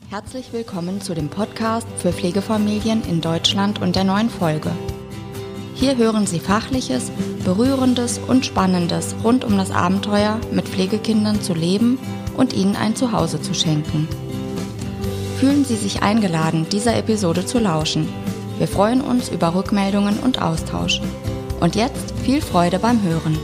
Herzlich willkommen zu dem Podcast für Pflegefamilien in Deutschland und der neuen Folge. Hier hören Sie Fachliches, Berührendes und Spannendes rund um das Abenteuer, mit Pflegekindern zu leben und ihnen ein Zuhause zu schenken. Fühlen Sie sich eingeladen, dieser Episode zu lauschen. Wir freuen uns über Rückmeldungen und Austausch. Und jetzt viel Freude beim Hören.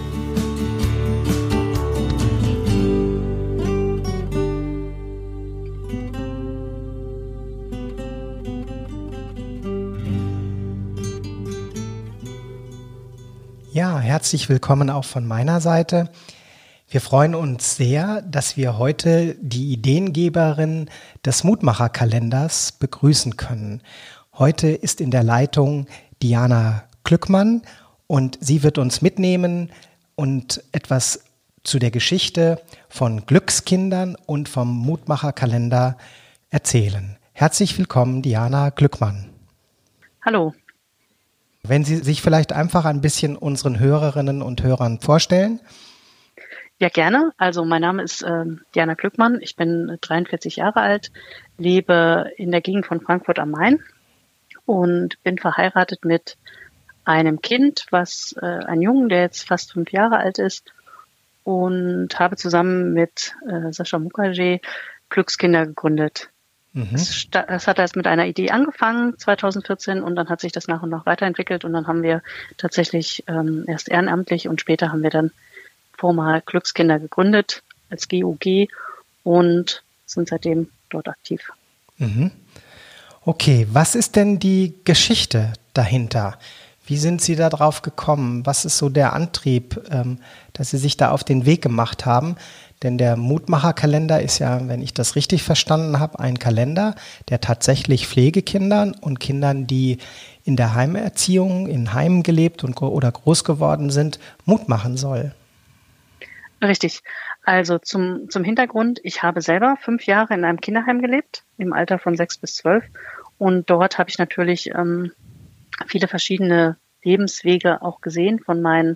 Ja, herzlich willkommen auch von meiner Seite. Wir freuen uns sehr, dass wir heute die Ideengeberin des Mutmacherkalenders begrüßen können. Heute ist in der Leitung Diana Glückmann und sie wird uns mitnehmen und etwas zu der Geschichte von Glückskindern und vom Mutmacherkalender erzählen. Herzlich willkommen, Diana Glückmann. Hallo. Wenn Sie sich vielleicht einfach ein bisschen unseren Hörerinnen und Hörern vorstellen. Ja, gerne. Also mein Name ist Diana Glückmann. Ich bin 43 Jahre alt, lebe in der Gegend von Frankfurt am Main und bin verheiratet mit einem Kind, ein Jungen, der jetzt fast 5 Jahre alt ist, und habe zusammen mit Sascha Mukherjee Glückskinder gegründet. Es hat erst mit einer Idee angefangen, 2014, und dann hat sich das nach und nach weiterentwickelt und dann haben wir tatsächlich erst ehrenamtlich und später haben wir dann formal Glückskinder gegründet als GUG und sind seitdem dort aktiv. Okay, was ist denn die Geschichte dahinter? Wie sind Sie da drauf gekommen? Was ist so der Antrieb, dass Sie sich da auf den Weg gemacht haben? Denn der Mutmacherkalender ist ja, wenn ich das richtig verstanden habe, ein Kalender, der tatsächlich Pflegekindern und Kindern, die in der Heimerziehung, in Heimen gelebt oder groß geworden sind, Mut machen soll. Richtig. Also zum Hintergrund, ich habe selber 5 Jahre in einem Kinderheim gelebt, im Alter von 6 bis 12. Und dort habe ich natürlich viele verschiedene Lebenswege auch gesehen von meinen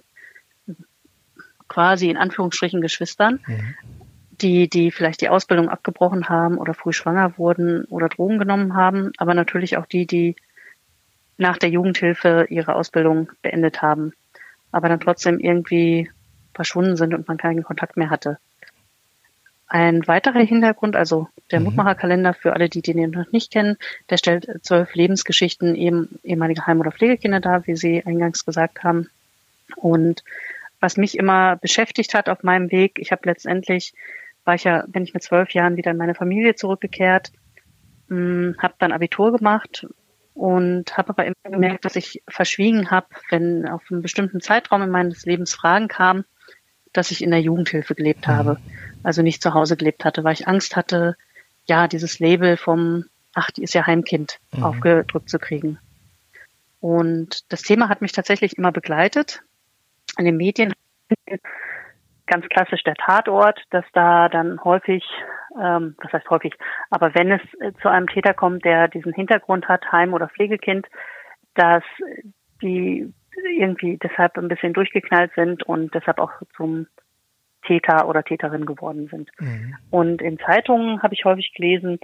quasi in Anführungsstrichen Geschwistern, die vielleicht die Ausbildung abgebrochen haben oder früh schwanger wurden oder Drogen genommen haben, aber natürlich auch die nach der Jugendhilfe ihre Ausbildung beendet haben, aber dann trotzdem irgendwie verschwunden sind und man keinen Kontakt mehr hatte. Ein weiterer Hintergrund, also der Mutmacherkalender, für alle, die den noch nicht kennen, der stellt 12 Lebensgeschichten ehemaliger Heim- oder Pflegekinder dar, wie Sie eingangs gesagt haben. Und was mich immer beschäftigt hat auf meinem Weg, bin ich mit 12 Jahren wieder in meine Familie zurückgekehrt, habe dann Abitur gemacht und habe aber immer gemerkt, dass ich verschwiegen habe, wenn auf einen bestimmten Zeitraum in meines Lebens Fragen kamen, dass ich in der Jugendhilfe gelebt habe, also nicht zu Hause gelebt hatte, weil ich Angst hatte, ja, dieses Label die ist ja Heimkind, aufgedrückt zu kriegen. Und das Thema hat mich tatsächlich immer begleitet. In den Medien ganz klassisch der Tatort, dass da dann häufig, was heißt häufig, aber wenn es zu einem Täter kommt, der diesen Hintergrund hat, Heim- oder Pflegekind, dass die irgendwie deshalb ein bisschen durchgeknallt sind und deshalb auch zum Täter oder Täterin geworden sind. Und in Zeitungen habe ich häufig gelesen,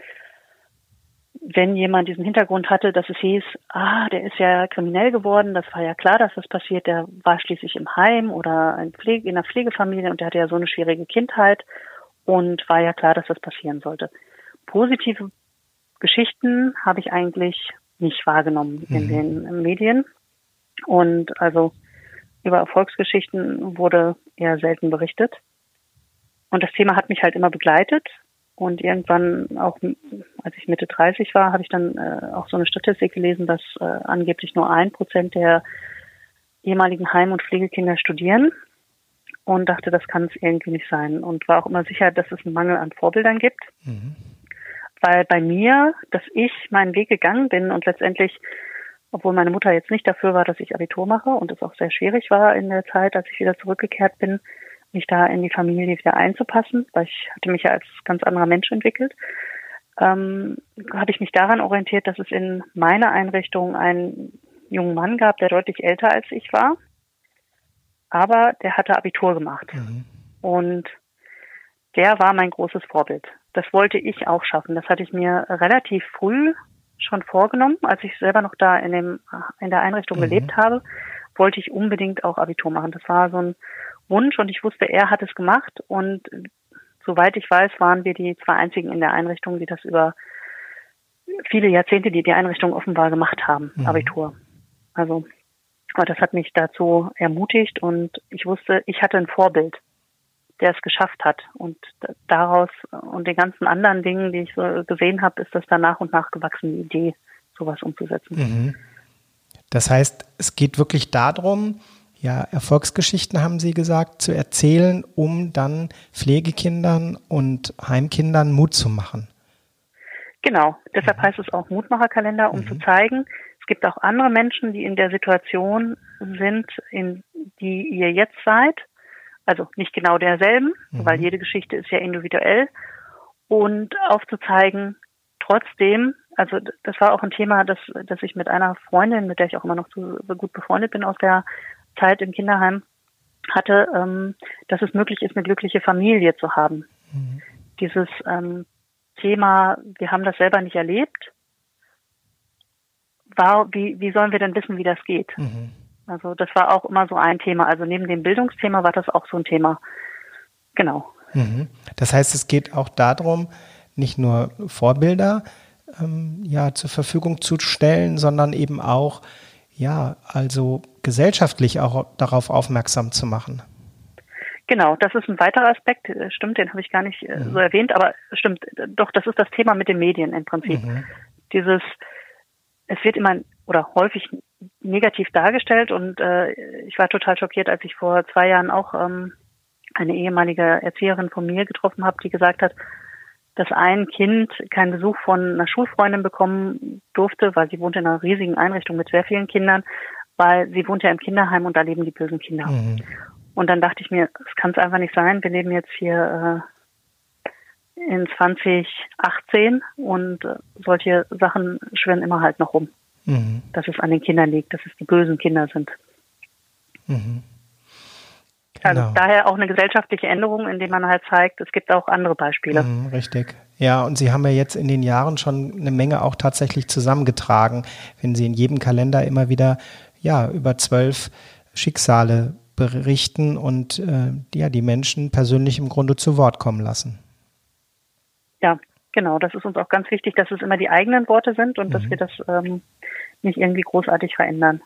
wenn jemand diesen Hintergrund hatte, dass es hieß, der ist ja kriminell geworden, das war ja klar, dass das passiert, der war schließlich im Heim oder in einer Pflegefamilie und der hatte ja so eine schwierige Kindheit und war ja klar, dass das passieren sollte. Positive Geschichten habe ich eigentlich nicht wahrgenommen in den Medien und also über Erfolgsgeschichten wurde eher selten berichtet. Und das Thema hat mich halt immer begleitet. Und irgendwann, auch als ich Mitte 30 war, habe ich dann auch so eine Statistik gelesen, dass angeblich nur 1% der ehemaligen Heim- und Pflegekinder studieren. Und dachte, das kann es irgendwie nicht sein. Und war auch immer sicher, dass es einen Mangel an Vorbildern gibt. Weil bei mir, dass ich meinen Weg gegangen bin und letztendlich, obwohl meine Mutter jetzt nicht dafür war, dass ich Abitur mache und es auch sehr schwierig war in der Zeit, als ich wieder zurückgekehrt bin, mich da in die Familie wieder einzupassen, weil ich hatte mich ja als ganz anderer Mensch entwickelt, habe ich mich daran orientiert, dass es in meiner Einrichtung einen jungen Mann gab, der deutlich älter als ich war, aber der hatte Abitur gemacht. Und der war mein großes Vorbild. Das wollte ich auch schaffen. Das hatte ich mir relativ früh schon vorgenommen, als ich selber noch da in der Einrichtung gelebt habe, wollte ich unbedingt auch Abitur machen. Das war so ein Wunsch und ich wusste, er hat es gemacht und soweit ich weiß, waren wir die 2 einzigen in der Einrichtung, die das über viele Jahrzehnte, die Einrichtung offenbar gemacht haben, Abitur. Also, das hat mich dazu ermutigt und ich wusste, ich hatte ein Vorbild, der es geschafft hat. Und daraus und den ganzen anderen Dingen, die ich so gesehen habe, ist das dann nach und nach gewachsen, die Idee, sowas umzusetzen. Das heißt, es geht wirklich darum, ja, Erfolgsgeschichten, haben Sie gesagt, zu erzählen, um dann Pflegekindern und Heimkindern Mut zu machen. Genau, deshalb heißt es auch Mutmacherkalender, um zu zeigen, es gibt auch andere Menschen, die in der Situation sind, in die ihr jetzt seid. Also nicht genau derselben, weil jede Geschichte ist ja individuell. Und aufzuzeigen, trotzdem, also das war auch ein Thema, das ich mit einer Freundin, mit der ich auch immer noch so gut befreundet bin aus der Zeit im Kinderheim, hatte, dass es möglich ist, eine glückliche Familie zu haben. Dieses Thema, wir haben das selber nicht erlebt, wie sollen wir denn wissen, wie das geht? Also das war auch immer so ein Thema. Also neben dem Bildungsthema war das auch so ein Thema. Genau. Das heißt, es geht auch darum, nicht nur Vorbilder zur Verfügung zu stellen, sondern eben auch, also gesellschaftlich auch darauf aufmerksam zu machen. Genau, das ist ein weiterer Aspekt. Stimmt, den habe ich gar nicht so erwähnt, aber stimmt, doch, das ist das Thema mit den Medien im Prinzip. Es wird immer oder häufig negativ dargestellt und ich war total schockiert, als ich vor 2 Jahren auch eine ehemalige Erzieherin von mir getroffen habe, die gesagt hat, dass ein Kind keinen Besuch von einer Schulfreundin bekommen durfte, weil sie wohnt in einer riesigen Einrichtung mit sehr vielen Kindern, weil sie wohnt ja im Kinderheim und da leben die bösen Kinder. Und dann dachte ich mir, das kann es einfach nicht sein. Wir leben jetzt hier in 2018 und solche Sachen schwirren immer halt noch rum. Dass es an den Kindern liegt, dass es die bösen Kinder sind. Genau. Also daher auch eine gesellschaftliche Änderung, indem man halt zeigt, es gibt auch andere Beispiele. Richtig. Ja, und Sie haben ja jetzt in den Jahren schon eine Menge auch tatsächlich zusammengetragen, wenn Sie in jedem Kalender immer wieder über 12 Schicksale berichten und die Menschen persönlich im Grunde zu Wort kommen lassen. Ja, genau. Das ist uns auch ganz wichtig, dass es immer die eigenen Worte sind und dass wir das nicht irgendwie großartig verändern.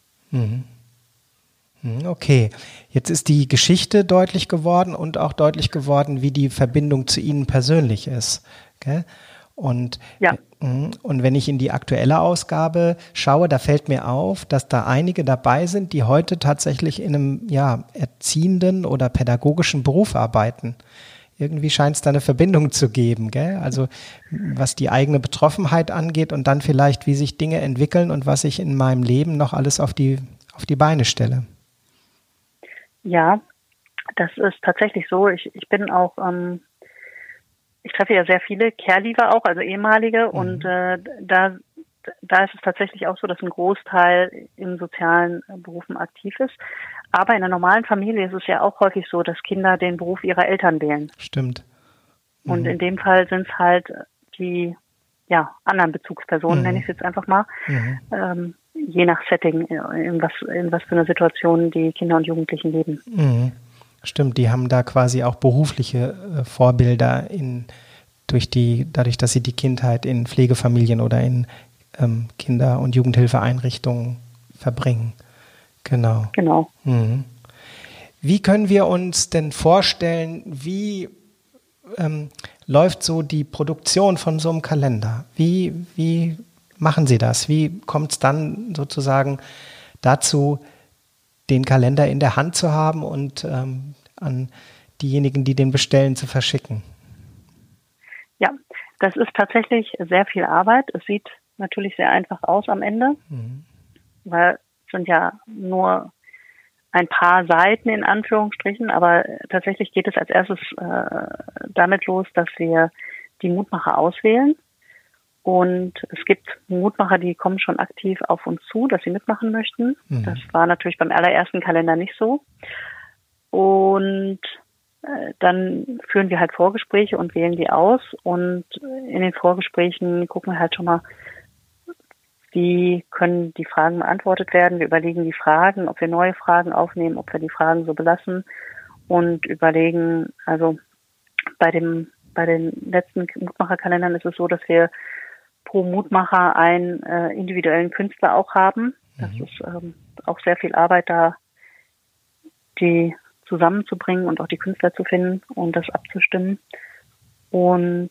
Okay, jetzt ist die Geschichte deutlich geworden und auch deutlich geworden, wie die Verbindung zu Ihnen persönlich ist. Okay? Und wenn ich in die aktuelle Ausgabe schaue, da fällt mir auf, dass da einige dabei sind, die heute tatsächlich in einem erziehenden oder pädagogischen Beruf arbeiten. Irgendwie scheint es da eine Verbindung zu geben, gell? Also was die eigene Betroffenheit angeht und dann vielleicht, wie sich Dinge entwickeln und was ich in meinem Leben noch alles auf die Beine stelle. Ja, das ist tatsächlich so. Ich bin auch, ich treffe ja sehr viele Care-Leaver auch, also ehemalige, und da ist es tatsächlich auch so, dass ein Großteil in sozialen Berufen aktiv ist. Aber in einer normalen Familie ist es ja auch häufig so, dass Kinder den Beruf ihrer Eltern wählen. Stimmt. Und in dem Fall sind es halt die anderen Bezugspersonen, nenne ich es jetzt einfach mal, je nach Setting, in was für einer Situation die Kinder und Jugendlichen leben. Stimmt, die haben da quasi auch berufliche Vorbilder dadurch, dass sie die Kindheit in Pflegefamilien oder in Kinder- und Jugendhilfeeinrichtungen verbringen. Genau. Wie können wir uns denn vorstellen, wie läuft so die Produktion von so einem Kalender? Wie machen Sie das? Wie kommt es dann sozusagen dazu, den Kalender in der Hand zu haben und an diejenigen, die den bestellen, zu verschicken? Ja, das ist tatsächlich sehr viel Arbeit. Es sieht natürlich sehr einfach aus am Ende, weil es sind ja nur ein paar Seiten in Anführungsstrichen, aber tatsächlich geht es als erstes damit los, dass wir die Mutmacher auswählen. Und es gibt Mutmacher, die kommen schon aktiv auf uns zu, dass sie mitmachen möchten. Das war natürlich beim allerersten Kalender nicht so. Und dann führen wir halt Vorgespräche und wählen die aus. Und in den Vorgesprächen gucken wir halt schon mal, wie können die Fragen beantwortet werden. Wir überlegen die Fragen, ob wir neue Fragen aufnehmen, ob wir die Fragen so belassen und überlegen, also bei den letzten Mutmacherkalendern ist es so, dass wir pro Mutmacher einen individuellen Künstler auch haben. Das ist auch sehr viel Arbeit da, die zusammenzubringen und auch die Künstler zu finden und das abzustimmen. Und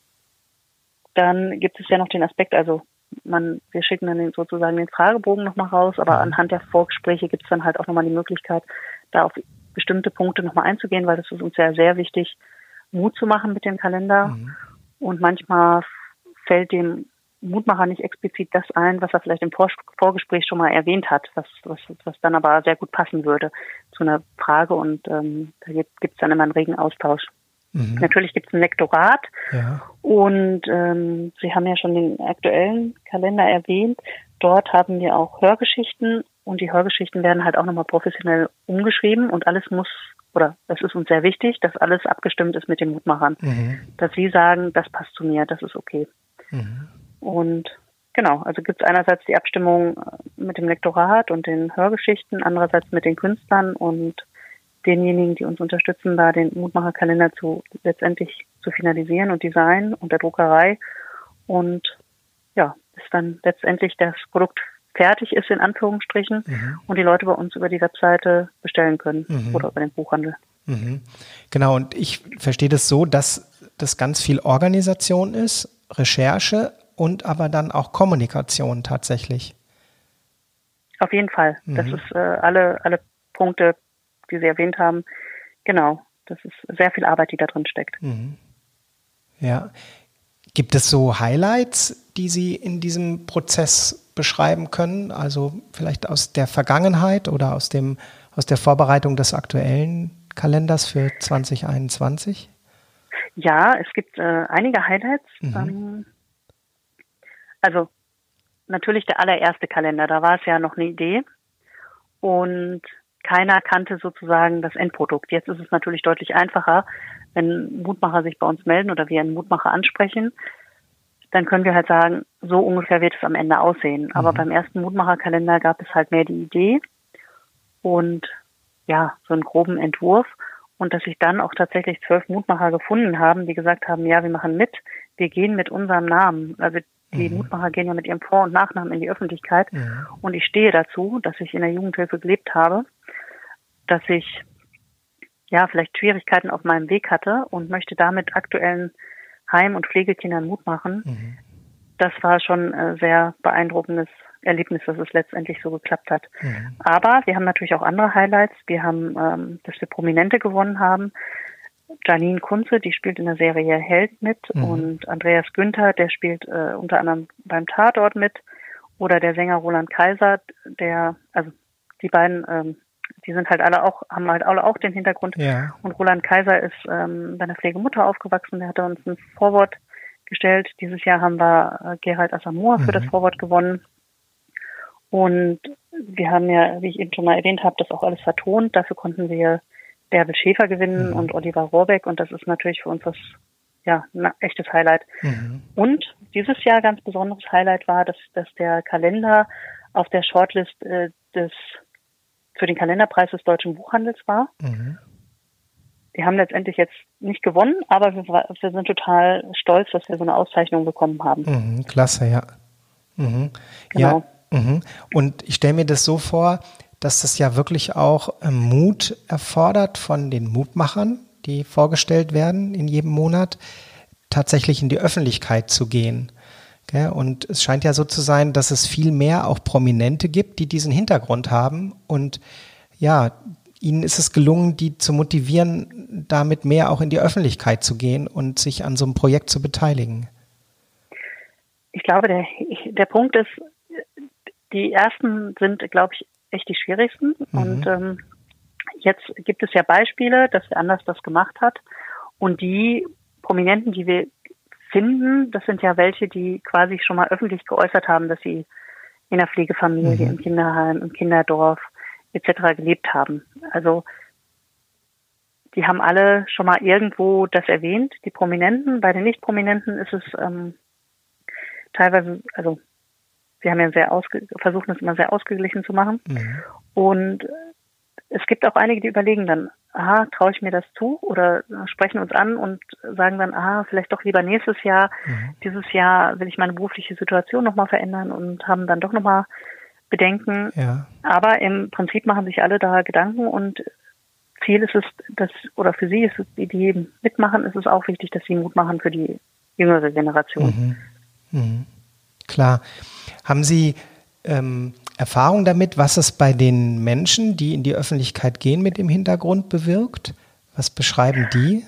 dann gibt es ja noch den Aspekt, also wir schicken dann sozusagen den Fragebogen nochmal raus, aber anhand der Vorgespräche gibt es dann halt auch nochmal die Möglichkeit, da auf bestimmte Punkte nochmal einzugehen, weil das ist uns ja sehr wichtig, Mut zu machen mit dem Kalender. Und manchmal fällt dem Mutmacher nicht explizit das ein, was er vielleicht im Vorgespräch schon mal erwähnt hat, was dann aber sehr gut passen würde zu einer Frage, und da gibt es dann immer einen regen Austausch. Natürlich gibt es ein Lektorat, und Sie haben ja schon den aktuellen Kalender erwähnt. Dort haben wir auch Hörgeschichten, und die Hörgeschichten werden halt auch nochmal professionell umgeschrieben, und es ist uns sehr wichtig, dass alles abgestimmt ist mit den Mutmachern, dass sie sagen, das passt zu mir, das ist okay. Und genau, also gibt es einerseits die Abstimmung mit dem Lektorat und den Hörgeschichten, andererseits mit den Künstlern und denjenigen, die uns unterstützen, da den Mutmacherkalender letztendlich zu finalisieren und designen, und der Druckerei. Und ja, bis dann letztendlich das Produkt fertig ist, in Anführungsstrichen, und die Leute bei uns über die Webseite bestellen können oder über den Buchhandel. Genau, und ich verstehe das so, dass das ganz viel Organisation ist, Recherche und aber dann auch Kommunikation tatsächlich. Auf jeden Fall. Das ist alle Punkte, die Sie erwähnt haben. Genau, das ist sehr viel Arbeit, die da drin steckt. Ja. Gibt es so Highlights, die Sie in diesem Prozess beschreiben können? Also vielleicht aus der Vergangenheit oder aus der Vorbereitung des aktuellen Kalenders für 2021? Ja, es gibt einige Highlights. Also natürlich der allererste Kalender, da war es ja noch eine Idee und keiner kannte sozusagen das Endprodukt. Jetzt ist es natürlich deutlich einfacher, wenn Mutmacher sich bei uns melden oder wir einen Mutmacher ansprechen, dann können wir halt sagen, so ungefähr wird es am Ende aussehen. Aber beim ersten Mutmacherkalender gab es halt mehr die Idee und ja, so einen groben Entwurf, und dass sich dann auch tatsächlich 12 Mutmacher gefunden haben, die gesagt haben, ja, wir machen mit, wir gehen mit unserem Namen. Also die Mutmacher gehen ja mit ihrem Vor- und Nachnamen in die Öffentlichkeit, und ich stehe dazu, dass ich in der Jugendhilfe gelebt habe, dass ich ja vielleicht Schwierigkeiten auf meinem Weg hatte und möchte damit aktuellen Heim- und Pflegekindern Mut machen. Das war schon ein sehr beeindruckendes Erlebnis, dass es letztendlich so geklappt hat. Aber wir haben natürlich auch andere Highlights. Wir haben, dass wir Prominente gewonnen haben. Janine Kunze, die spielt in der Serie Held mit, und Andreas Günther, der spielt unter anderem beim Tatort mit, oder der Sänger Roland Kaiser, die beiden, die sind halt haben halt alle auch den Hintergrund. Ja. Und Roland Kaiser ist bei einer Pflegemutter aufgewachsen, der hatte uns ein Vorwort gestellt. Dieses Jahr haben wir Gerald Asamoah für das Vorwort gewonnen. Und wir haben ja, wie ich eben schon mal erwähnt habe, das auch alles vertont. Dafür konnten wir Bärbel Schäfer gewinnen und Oliver Rohrbeck. Und das ist natürlich für uns ein echtes Highlight. Und dieses Jahr ganz besonderes Highlight war, dass der Kalender auf der Shortlist für den Kalenderpreis des Deutschen Buchhandels war. Wir haben letztendlich jetzt nicht gewonnen, aber wir sind total stolz, dass wir so eine Auszeichnung bekommen haben. Klasse, ja. Genau. Ja. Und ich stelle mir das so vor, dass das ja wirklich auch Mut erfordert von den Mutmachern, die vorgestellt werden in jedem Monat, tatsächlich in die Öffentlichkeit zu gehen. Okay? Und es scheint ja so zu sein, dass es viel mehr auch Prominente gibt, die diesen Hintergrund haben. Und ja, ihnen ist es gelungen, die zu motivieren, damit mehr auch in die Öffentlichkeit zu gehen und sich an so einem Projekt zu beteiligen. Ich glaube, der Punkt ist, die ersten sind, glaube ich, echt die schwierigsten. Und jetzt gibt es ja Beispiele, dass wer anders das gemacht hat. Und die Prominenten, die wir finden, das sind ja welche, die quasi schon mal öffentlich geäußert haben, dass sie in der Pflegefamilie, im Kinderheim, im Kinderdorf etc. gelebt haben. Also die haben alle schon mal irgendwo das erwähnt, die Prominenten. Bei den Nicht-Prominenten ist es teilweise, also sie haben ja versuchen es immer sehr ausgeglichen zu machen. Mhm. Und es gibt auch einige, die überlegen dann, traue ich mir das zu? Oder sprechen uns an und sagen dann, vielleicht doch lieber nächstes Jahr. Mhm. Dieses Jahr will ich meine berufliche Situation nochmal verändern und haben dann doch nochmal Bedenken. Ja. Aber im Prinzip machen sich alle da Gedanken und Ziel ist es, oder für sie ist es, die mitmachen, ist es auch wichtig, dass sie Mut machen für die jüngere Generation. Mhm. Mhm. Klar. Haben Sie Erfahrung damit, was es bei den Menschen, die in die Öffentlichkeit gehen, mit dem Hintergrund bewirkt? Was beschreiben die?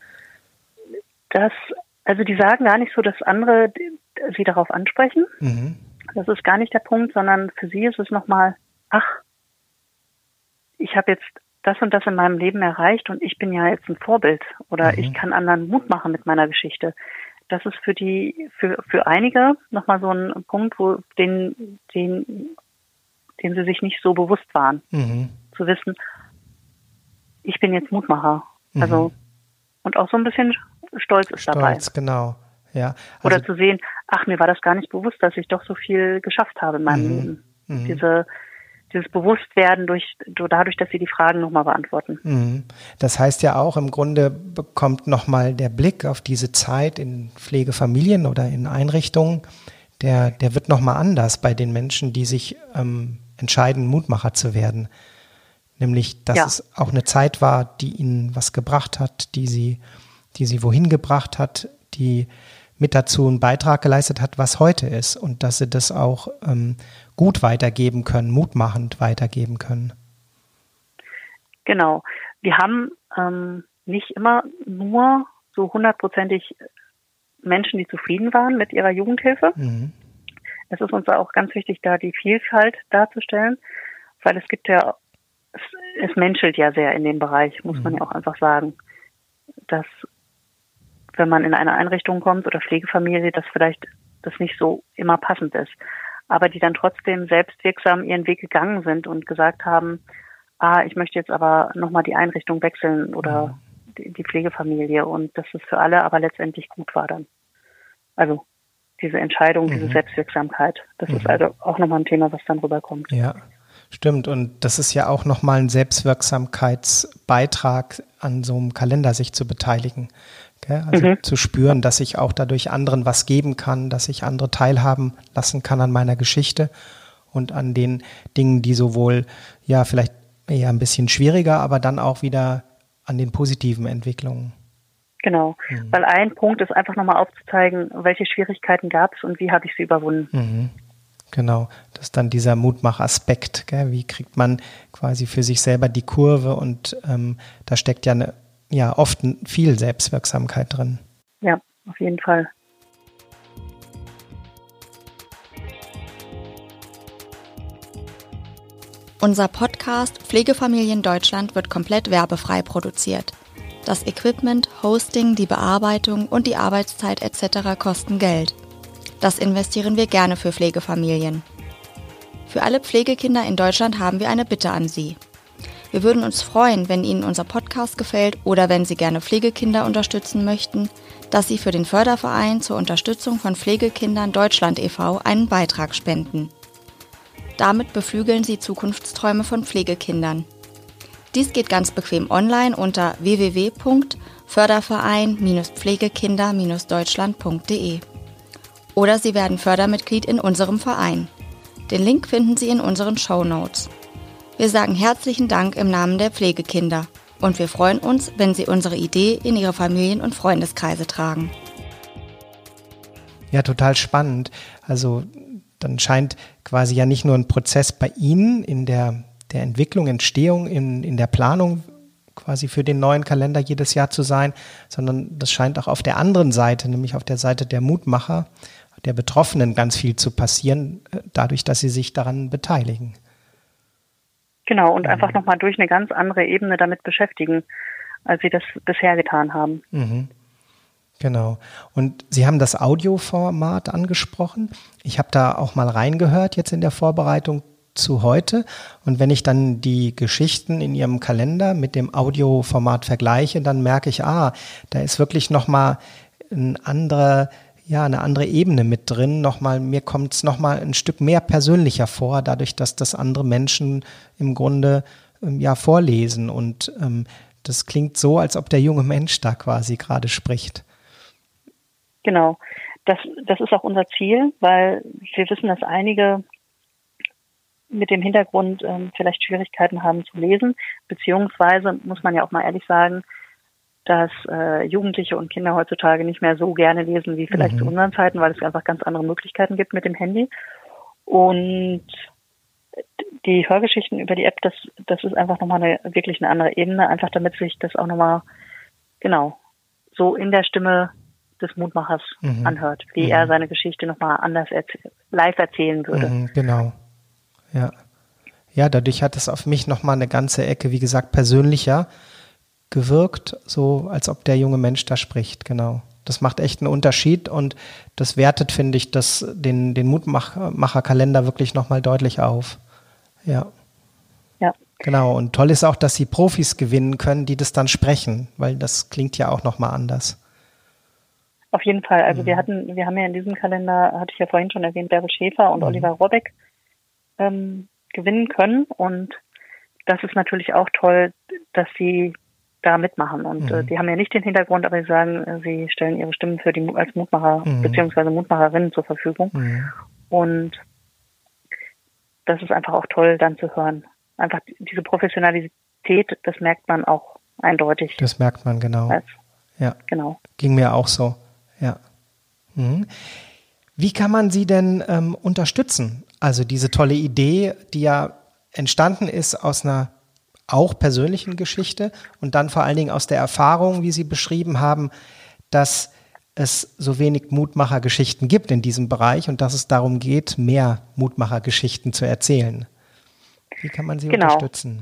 Also die sagen gar nicht so, dass andere sie darauf ansprechen. Mhm. Das ist gar nicht der Punkt, sondern für sie ist es nochmal, ich habe jetzt das und das in meinem Leben erreicht und ich bin ja jetzt ein Vorbild oder ich kann anderen Mut machen mit meiner Geschichte. Das ist für einige nochmal so ein Punkt, den sie sich nicht so bewusst waren. Mhm. Zu wissen, ich bin jetzt Mutmacher. Mhm. Also, und auch so ein bisschen Stolz ist dabei. Stolz, genau. Ja. Also, oder zu sehen, mir war das gar nicht bewusst, dass ich doch so viel geschafft habe in meinem Leben. Mhm. Dieses Bewusstwerden dadurch, dass sie die Fragen nochmal beantworten. Das heißt ja auch, im Grunde bekommt nochmal der Blick auf diese Zeit in Pflegefamilien oder in Einrichtungen, der wird nochmal anders bei den Menschen, die sich entscheiden, Mutmacher zu werden. Nämlich, dass es auch eine Zeit war, die ihnen was gebracht hat, die sie wohin gebracht hat, die mit dazu einen Beitrag geleistet hat, was heute ist und dass sie das auch gut weitergeben können, mutmachend weitergeben können. Genau. Wir haben nicht immer nur so 100%ig Menschen, die zufrieden waren mit ihrer Jugendhilfe. Mhm. Es ist uns auch ganz wichtig, da die Vielfalt darzustellen, weil es menschelt ja sehr in dem Bereich, muss man ja auch einfach sagen, dass wenn man in eine Einrichtung kommt oder Pflegefamilie, dass vielleicht das nicht so immer passend ist. Aber die dann trotzdem selbstwirksam ihren Weg gegangen sind und gesagt haben, ich möchte jetzt aber nochmal die Einrichtung wechseln oder die Pflegefamilie und dass es für alle aber letztendlich gut war dann. Also diese Entscheidung, diese Selbstwirksamkeit, das ist also auch nochmal ein Thema, was dann rüberkommt. Ja, stimmt. Und das ist ja auch nochmal ein Selbstwirksamkeitsbeitrag, an so einem Kalender sich zu beteiligen. Also zu spüren, dass ich auch dadurch anderen was geben kann, dass ich andere teilhaben lassen kann an meiner Geschichte und an den Dingen, die sowohl vielleicht eher ein bisschen schwieriger, aber dann auch wieder an den positiven Entwicklungen. Genau, weil ein Punkt ist einfach nochmal aufzuzeigen, welche Schwierigkeiten gab es und wie habe ich sie überwunden. Mhm. Genau, das ist dann dieser Mutmachaspekt. Wie kriegt man quasi für sich selber die Kurve und da steckt oft viel Selbstwirksamkeit drin. Ja, auf jeden Fall. Unser Podcast Pflegefamilien Deutschland wird komplett werbefrei produziert. Das Equipment, Hosting, die Bearbeitung und die Arbeitszeit etc. kosten Geld. Das investieren wir gerne für Pflegefamilien. Für alle Pflegekinder in Deutschland haben wir eine Bitte an Sie. Wir würden uns freuen, wenn Ihnen unser Podcast gefällt oder wenn Sie gerne Pflegekinder unterstützen möchten, dass Sie für den Förderverein zur Unterstützung von Pflegekindern Deutschland e.V. einen Beitrag spenden. Damit beflügeln Sie Zukunftsträume von Pflegekindern. Dies geht ganz bequem online unter www.förderverein-pflegekinder-deutschland.de. Oder Sie werden Fördermitglied in unserem Verein. Den Link finden Sie in unseren Shownotes. Wir sagen herzlichen Dank im Namen der Pflegekinder und wir freuen uns, wenn Sie unsere Idee in Ihre Familien- und Freundeskreise tragen. Ja, total spannend. Also dann scheint quasi ja nicht nur ein Prozess bei Ihnen in der Entwicklung, Entstehung, in der Planung quasi für den neuen Kalender jedes Jahr zu sein, sondern das scheint auch auf der anderen Seite, nämlich auf der Seite der Mutmacher, der Betroffenen ganz viel zu passieren, dadurch, dass sie sich daran beteiligen. Genau, und einfach nochmal durch eine ganz andere Ebene damit beschäftigen, als sie das bisher getan haben. Mhm. Genau. Und Sie haben das Audioformat angesprochen. Ich habe da auch mal reingehört jetzt in der Vorbereitung. zu heute. Und wenn ich dann die Geschichten in Ihrem Kalender mit dem Audioformat vergleiche, dann merke ich, da ist wirklich nochmal eine andere Ebene mit drin. Mir kommt es nochmal ein Stück mehr persönlicher vor, dadurch, dass das andere Menschen im Grunde vorlesen. Und das klingt so, als ob der junge Mensch da quasi gerade spricht. Genau. Das ist auch unser Ziel, weil wir wissen, dass einige mit dem Hintergrund vielleicht Schwierigkeiten haben zu lesen, beziehungsweise muss man ja auch mal ehrlich sagen, dass Jugendliche und Kinder heutzutage nicht mehr so gerne lesen wie vielleicht zu unseren Zeiten, weil es einfach ganz andere Möglichkeiten gibt mit dem Handy. Und die Hörgeschichten über die App, das ist einfach nochmal wirklich eine andere Ebene, einfach damit sich das auch nochmal so in der Stimme des Mutmachers anhört, wie er seine Geschichte nochmal anders live erzählen würde. Genau, ja. Ja, dadurch hat es auf mich nochmal eine ganze Ecke, wie gesagt, persönlicher gewirkt, so als ob der junge Mensch da spricht, genau. Das macht echt einen Unterschied und das wertet, finde ich, den Mutmacherkalender wirklich nochmal deutlich auf. Ja. Ja. Genau, und toll ist auch, dass Sie Profis gewinnen können, die das dann sprechen, weil das klingt ja auch nochmal anders. Auf jeden Fall. Also wir haben ja in diesem Kalender, hatte ich ja vorhin schon erwähnt, Bärbel Schäfer und Oliver Rohrbeck gewinnen können. Und das ist natürlich auch toll, dass sie da mitmachen. Und die haben ja nicht den Hintergrund, aber sie sagen, sie stellen ihre Stimmen als Mutmacher beziehungsweise Mutmacherinnen zur Verfügung. Und das ist einfach auch toll dann zu hören. Einfach diese Professionalität, das merkt man auch eindeutig. Das merkt man, genau. Ja, genau. Ging mir auch so. Ja. Wie kann man Sie denn unterstützen? Also diese tolle Idee, die ja entstanden ist aus einer auch persönlichen Geschichte und dann vor allen Dingen aus der Erfahrung, wie Sie beschrieben haben, dass es so wenig Mutmachergeschichten gibt in diesem Bereich und dass es darum geht, mehr Mutmachergeschichten zu erzählen. Wie kann man Sie unterstützen?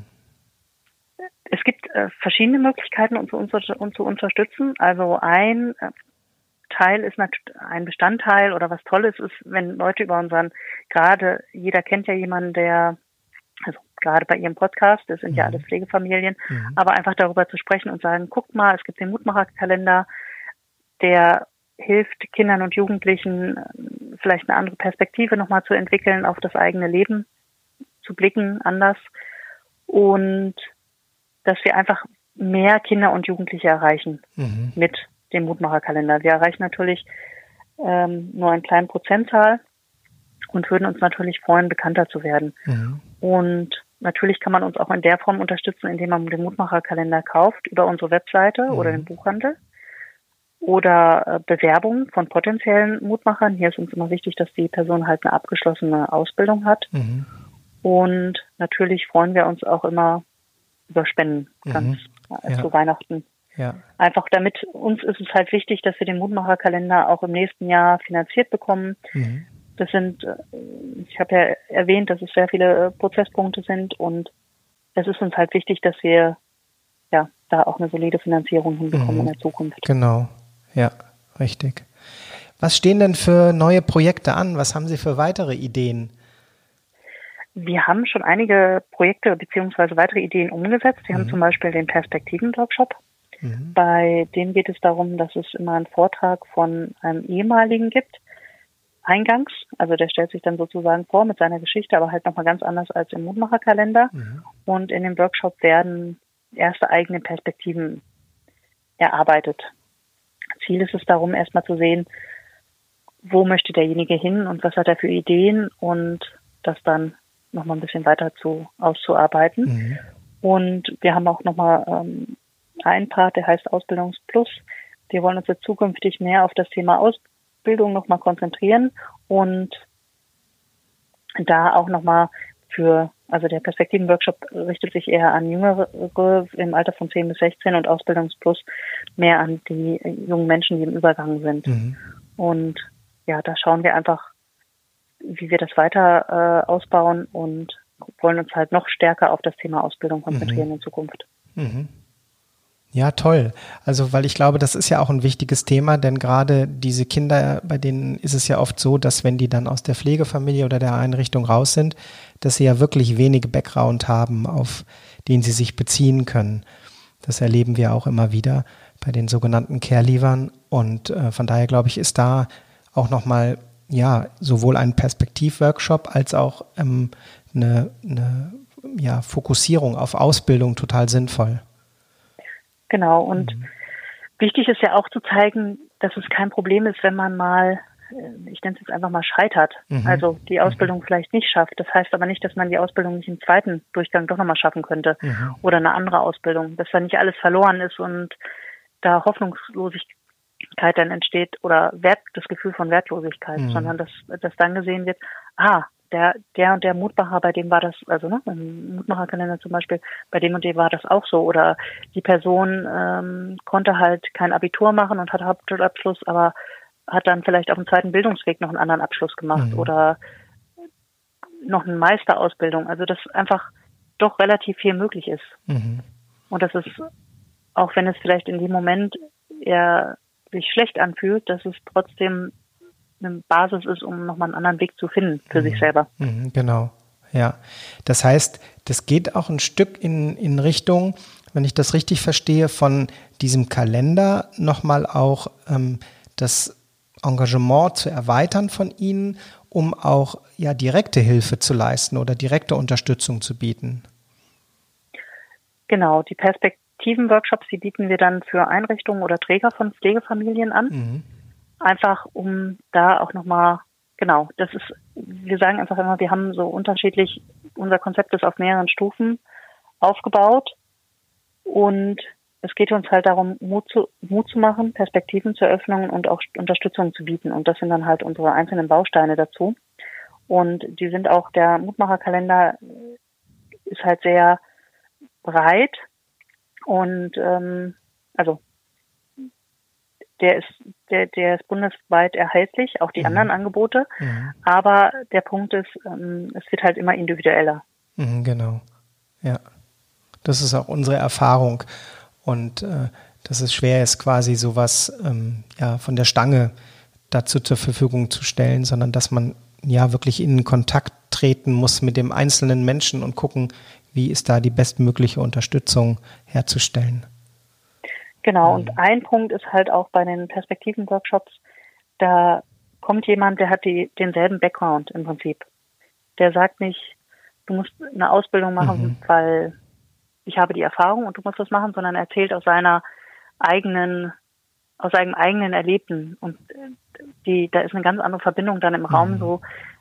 Es gibt verschiedene Möglichkeiten, uns zu unterstützen. Also ein Teil ist ein Bestandteil oder was Tolles ist, wenn Leute über jeder kennt ja jemanden, gerade bei Ihrem Podcast, das sind ja alles Pflegefamilien, aber einfach darüber zu sprechen und sagen, guckt mal, es gibt den Mutmacherkalender, der hilft Kindern und Jugendlichen vielleicht eine andere Perspektive nochmal zu entwickeln, auf das eigene Leben zu blicken, anders. Und dass wir einfach mehr Kinder und Jugendliche erreichen mit dem Mutmacherkalender. Wir erreichen natürlich nur einen kleinen Prozentzahl und würden uns natürlich freuen, bekannter zu werden. Und natürlich kann man uns auch in der Form unterstützen, indem man den Mutmacherkalender kauft über unsere Webseite oder den Buchhandel oder Bewerbungen von potenziellen Mutmachern. Hier ist uns immer wichtig, dass die Person halt eine abgeschlossene Ausbildung hat. Und natürlich freuen wir uns auch immer über Spenden zu Weihnachten. Ja. Einfach damit, uns ist es halt wichtig, dass wir den Mutmacherkalender auch im nächsten Jahr finanziert bekommen. Das sind, ich habe ja erwähnt, dass es sehr viele Prozesspunkte sind und es ist uns halt wichtig, dass wir da auch eine solide Finanzierung hinbekommen in der Zukunft. Genau, ja, richtig. Was stehen denn für neue Projekte an? Was haben Sie für weitere Ideen? Wir haben schon einige Projekte bzw. weitere Ideen umgesetzt. Wir haben zum Beispiel den Perspektiven-Workshop. Bei dem geht es darum, dass es immer einen Vortrag von einem ehemaligen gibt, eingangs. Also der stellt sich dann sozusagen vor mit seiner Geschichte, aber halt nochmal ganz anders als im Mutmacherkalender. Und in dem Workshop werden erste eigene Perspektiven erarbeitet. Ziel ist es darum, erstmal zu sehen, wo möchte derjenige hin und was hat er für Ideen und das dann nochmal ein bisschen weiter auszuarbeiten. Und wir haben auch nochmal einen Part, der heißt Ausbildungsplus. Wir wollen uns jetzt zukünftig mehr auf das Thema Ausbildung nochmal konzentrieren und da auch nochmal also der Perspektiven-Workshop richtet sich eher an Jüngere im Alter von 10 bis 16 und Ausbildungsplus mehr an die jungen Menschen, die im Übergang sind. Und ja, da schauen wir einfach, wie wir das weiter ausbauen und wollen uns halt noch stärker auf das Thema Ausbildung konzentrieren in Zukunft. Ja, toll. Also, weil ich glaube, das ist ja auch ein wichtiges Thema, denn gerade diese Kinder, bei denen ist es ja oft so, dass wenn die dann aus der Pflegefamilie oder der Einrichtung raus sind, dass sie ja wirklich wenige Background haben, auf den sie sich beziehen können. Das erleben wir auch immer wieder bei den sogenannten Care-Leavern. Und von daher, glaube ich, ist da auch nochmal, ja, sowohl ein Perspektivworkshop als auch eine Fokussierung auf Ausbildung total sinnvoll. Genau, und wichtig ist ja auch zu zeigen, dass es kein Problem ist, wenn man mal, ich nenne es jetzt einfach mal, scheitert. Also die Ausbildung vielleicht nicht schafft. Das heißt aber nicht, dass man die Ausbildung nicht im zweiten Durchgang doch nochmal schaffen könnte oder eine andere Ausbildung. Dass da nicht alles verloren ist und da Hoffnungslosigkeit dann entsteht oder das Gefühl von Wertlosigkeit, sondern dass dann gesehen wird, der und der Mutmacher, bei dem war das, also im Mutmacherkalender zum Beispiel, bei dem und dem war das auch so. Oder die Person konnte halt kein Abitur machen und hat Hauptschulabschluss, aber hat dann vielleicht auf dem zweiten Bildungsweg noch einen anderen Abschluss gemacht oder noch eine Meisterausbildung. Also dass einfach doch relativ viel möglich ist. Und das ist, auch wenn es vielleicht in dem Moment eher sich schlecht anfühlt, dass es trotzdem eine Basis ist, um nochmal einen anderen Weg zu finden für sich selber. Genau, ja. Das heißt, das geht auch ein Stück in Richtung, wenn ich das richtig verstehe, von diesem Kalender nochmal auch das Engagement zu erweitern von Ihnen, um auch ja direkte Hilfe zu leisten oder direkte Unterstützung zu bieten. Genau, die Perspektiven-Workshops, die bieten wir dann für Einrichtungen oder Träger von Pflegefamilien an. Einfach um da auch nochmal, genau, wir sagen einfach immer, wir haben so unterschiedlich, unser Konzept ist auf mehreren Stufen aufgebaut und es geht uns halt darum, Mut zu machen, Perspektiven zu eröffnen und auch Unterstützung zu bieten. Und das sind dann halt unsere einzelnen Bausteine dazu. Und die sind auch, der Mutmacherkalender ist halt sehr breit und also der ist bundesweit erhältlich, auch die anderen Angebote. Aber der Punkt ist, es wird halt immer individueller. Genau, ja. Das ist auch unsere Erfahrung. Und dass es schwer ist, quasi sowas von der Stange dazu zur Verfügung zu stellen, sondern dass man ja wirklich in Kontakt treten muss mit dem einzelnen Menschen und gucken, wie ist da die bestmögliche Unterstützung herzustellen. Genau, und ein Punkt ist halt auch bei den Perspektiven-Workshops, da kommt jemand, der hat denselben Background im Prinzip. Der sagt nicht, du musst eine Ausbildung machen, weil ich habe die Erfahrung und du musst das machen, sondern erzählt aus seinem eigenen Erlebten. Und da ist eine ganz andere Verbindung dann im Raum so.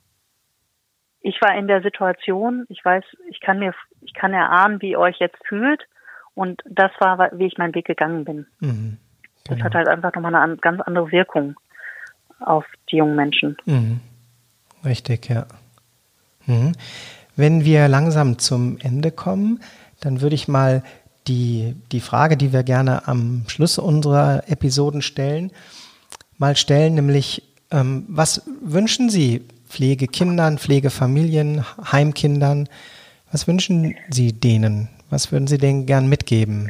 Ich war in der Situation, ich weiß, ich kann erahnen, wie ihr euch jetzt fühlt. Und das war, wie ich meinen Weg gegangen bin. Genau. Das hat halt einfach nochmal eine ganz andere Wirkung auf die jungen Menschen. Richtig, ja. Wenn wir langsam zum Ende kommen, dann würde ich mal die Frage, die wir gerne am Schluss unserer Episoden stellen, nämlich was wünschen Sie Pflegekindern, Pflegefamilien, Heimkindern, was wünschen Sie denen? Was würden Sie denen gern mitgeben?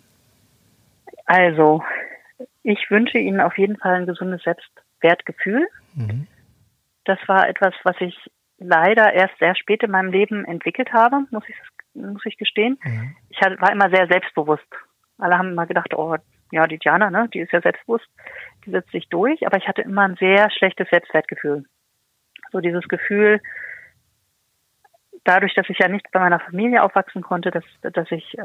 Also, ich wünsche Ihnen auf jeden Fall ein gesundes Selbstwertgefühl. Das war etwas, was ich leider erst sehr spät in meinem Leben entwickelt habe, muss ich gestehen. Ich war immer sehr selbstbewusst. Alle haben immer gedacht, oh, ja, die Diana, ne, die ist ja selbstbewusst, die setzt sich durch. Aber ich hatte immer ein sehr schlechtes Selbstwertgefühl. So dieses Gefühl, dadurch, dass ich ja nicht bei meiner Familie aufwachsen konnte, dass ich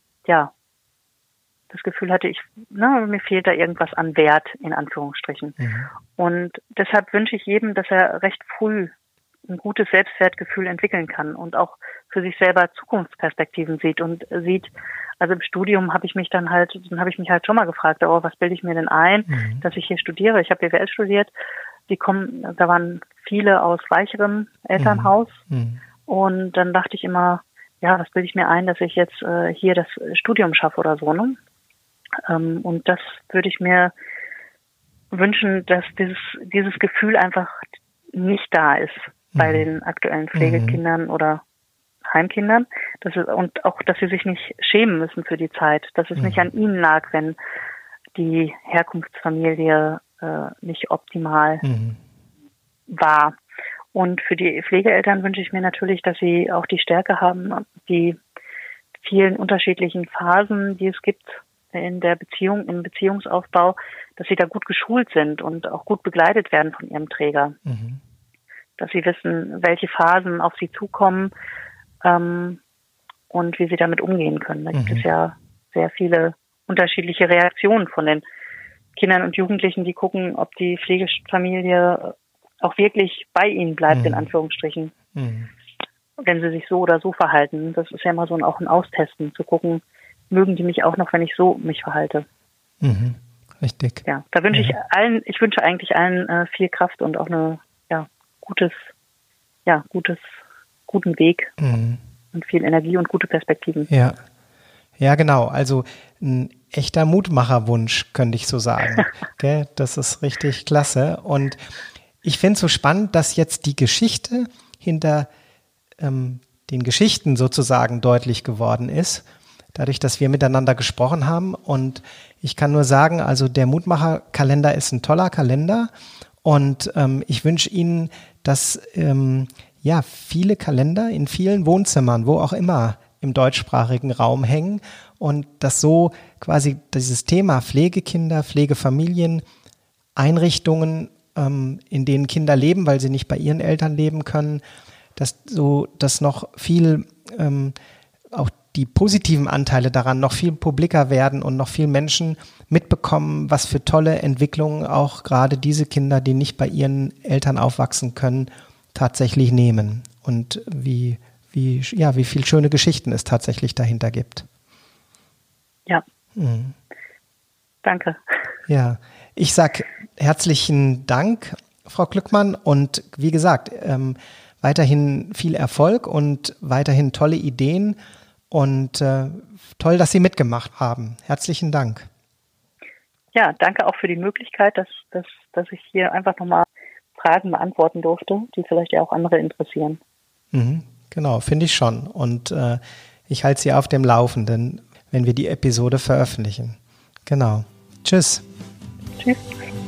das Gefühl hatte, mir fehlt da irgendwas an Wert, in Anführungsstrichen. Und deshalb wünsche ich jedem, dass er recht früh ein gutes Selbstwertgefühl entwickeln kann und auch für sich selber Zukunftsperspektiven sieht. Also im Studium habe ich mich halt schon mal gefragt, oh, was bilde ich mir denn ein, dass ich hier studiere? Ich habe BWL studiert. Da waren viele aus reicherem Elternhaus. Und dann dachte ich immer, ja, was bilde ich mir ein, dass ich jetzt hier das Studium schaffe oder so, ne? Und das würde ich mir wünschen, dass dieses Gefühl einfach nicht da ist bei den aktuellen Pflegekindern oder Heimkindern, und auch, dass sie sich nicht schämen müssen für die Zeit, dass es nicht an ihnen lag, wenn die Herkunftsfamilie nicht optimal war. Und für die Pflegeeltern wünsche ich mir natürlich, dass sie auch die Stärke haben, die vielen unterschiedlichen Phasen, die es gibt in der Beziehung, im Beziehungsaufbau, dass sie da gut geschult sind und auch gut begleitet werden von ihrem Träger. Dass sie wissen, welche Phasen auf sie zukommen und wie sie damit umgehen können. Da gibt es ja sehr viele unterschiedliche Reaktionen von den Kindern und Jugendlichen, die gucken, ob die Pflegefamilie auch wirklich bei ihnen bleibt, in Anführungsstrichen. Wenn sie sich so oder so verhalten. Das ist ja immer so auch ein Austesten, zu gucken, mögen die mich auch noch, wenn ich so mich verhalte. Richtig. Ja, da wünsche ich wünsche eigentlich allen viel Kraft und auch eine guten Weg und viel Energie und gute Perspektiven. Ja, genau. Also ein echter Mutmacherwunsch, könnte ich so sagen. Gell? Das ist richtig klasse. Und ich finde es so spannend, dass jetzt die Geschichte hinter den Geschichten sozusagen deutlich geworden ist, dadurch, dass wir miteinander gesprochen haben. Und ich kann nur sagen, also der Mutmacher-Kalender ist ein toller Kalender. Und ich wünsche Ihnen, dass viele Kalender in vielen Wohnzimmern, wo auch immer, im deutschsprachigen Raum hängen und dass so quasi dieses Thema Pflegekinder, Pflegefamilien, Einrichtungen, in denen Kinder leben, weil sie nicht bei ihren Eltern leben können, dass noch viel, auch die positiven Anteile daran noch viel publiker werden und noch viel Menschen mitbekommen, was für tolle Entwicklungen auch gerade diese Kinder, die nicht bei ihren Eltern aufwachsen können, tatsächlich nehmen und wie viel schöne Geschichten es tatsächlich dahinter gibt. Ja. Danke. Ja, ich sag herzlichen Dank, Frau Glückmann, und wie gesagt, weiterhin viel Erfolg und weiterhin tolle Ideen und toll, dass Sie mitgemacht haben. Herzlichen Dank. Ja, danke auch für die Möglichkeit, dass ich hier einfach nochmal Fragen beantworten durfte, die vielleicht ja auch andere interessieren. Genau, finde ich schon. Und ich halte Sie auf dem Laufenden, wenn wir die Episode veröffentlichen. Genau. Tschüss. Tschüss.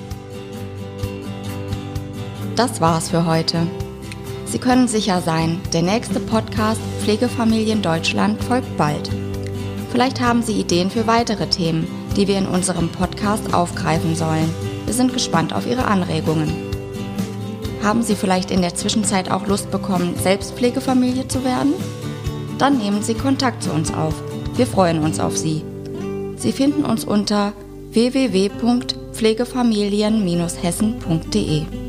Das war's für heute. Sie können sicher sein, der nächste Podcast Pflegefamilien Deutschland folgt bald. Vielleicht haben Sie Ideen für weitere Themen, die wir in unserem Podcast aufgreifen sollen. Wir sind gespannt auf Ihre Anregungen. Haben Sie vielleicht in der Zwischenzeit auch Lust bekommen, selbst Pflegefamilie zu werden? Dann nehmen Sie Kontakt zu uns auf. Wir freuen uns auf Sie. Sie finden uns unter www.pflegefamilien-hessen.de.